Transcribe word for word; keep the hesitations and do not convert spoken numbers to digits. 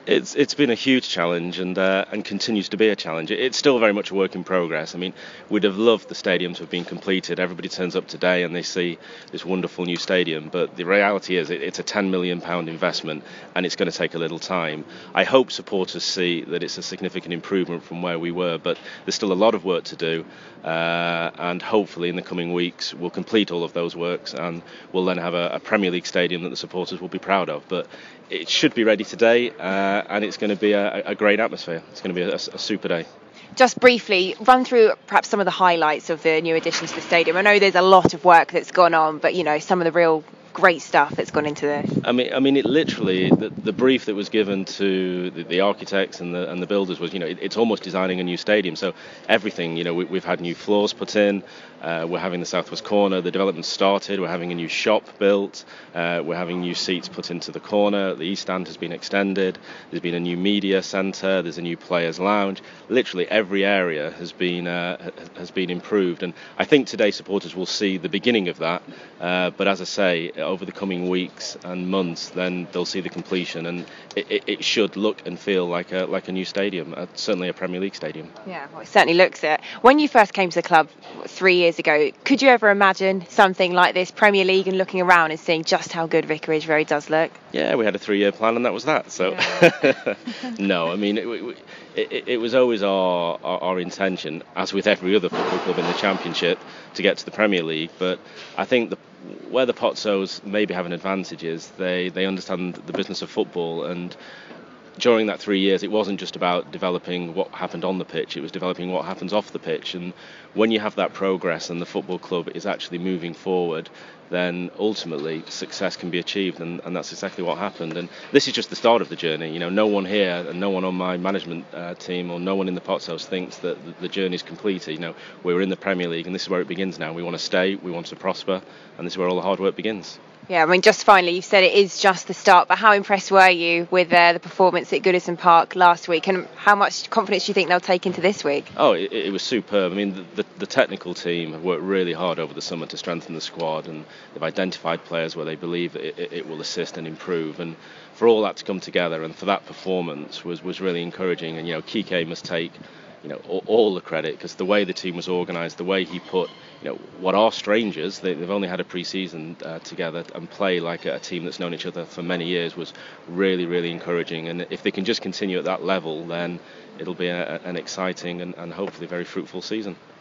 It's it's been a huge challenge and uh, and continues to be a challenge. It's still very much a work in progress. I mean, we'd have loved the stadium to have been completed. Everybody turns up today and they see this wonderful new stadium, but the reality is it, it's a ten million pound investment and it's going to take a little time. I hope supporters see that it's a significant improvement from where we were, but there's still a lot of work to do, uh, and hopefully in the coming weeks we'll complete all of those works and we'll then have a, a Premier League stadium that the supporters will be proud of. But it should be ready today, uh, and it's going to be a, a great atmosphere. It's going to be a, a super day. Just briefly, run through perhaps some of the highlights of the new addition to the stadium. I know there's a lot of work that's gone on, but you know, some of the real great stuff that's gone into this. I mean, I mean, it literally the, the brief that was given to the, the architects and the and the builders was, you know, it, it's almost designing a new stadium. So everything, you know, we, we've had new floors put in. Uh, we're having the southwest corner. The development started. We're having a new shop built. Uh, we're having new seats put into the corner. The east stand has been extended. There's been a new media centre. There's a new players' lounge. Literally every area has been uh, has been improved. And I think today supporters will see the beginning of that. Uh, but as I say, over the coming weeks and months, then they'll see the completion, and it, it, it should look and feel like a like a new stadium, uh, certainly a Premier League stadium. Yeah, well, it certainly looks it. When you first came to the club three years ago, could you ever imagine something like this, Premier League, and looking around and seeing just how good Vicarage Road does look? Yeah, we had a three-year plan, and that was that. So, yeah. No, I mean, it, it, it was always our, our our intention, as with every other football club in the Championship, to get to the Premier League. But I think the where the Pozzos maybe have an advantage is they, they understand the business of football, and during that three years it wasn't just about developing what happened on the pitch, it was developing what happens off the pitch. And when you have that progress and the football club is actually moving forward, then ultimately success can be achieved, and, and that's exactly what happened. And this is just the start of the journey. You know, no one here and no one on my management uh, team or no one in the Pozzos thinks that the, the journey is completed. You know, we're in the Premier League and this is where it begins now. We want to stay, we want to prosper, and this is where all the hard work begins. Yeah, I mean, just finally, you've said it is just the start, but how impressed were you with uh, the performance at Goodison Park last week, and how much confidence do you think they'll take into this week? Oh, it, it was superb. I mean, the, the, the technical team have worked really hard over the summer to strengthen the squad, and they've identified players where they believe it, it, it will assist and improve. And for all that to come together and for that performance was, was really encouraging. And, you know, Kike must take, you know, all, all the credit, because the way the team was organised, the way he put, you know, what are strangers, they, they've only had a pre-season uh, together, and play like a, a team that's known each other for many years was really, really encouraging. And if they can just continue at that level, then it'll be a, an exciting and, and hopefully very fruitful season.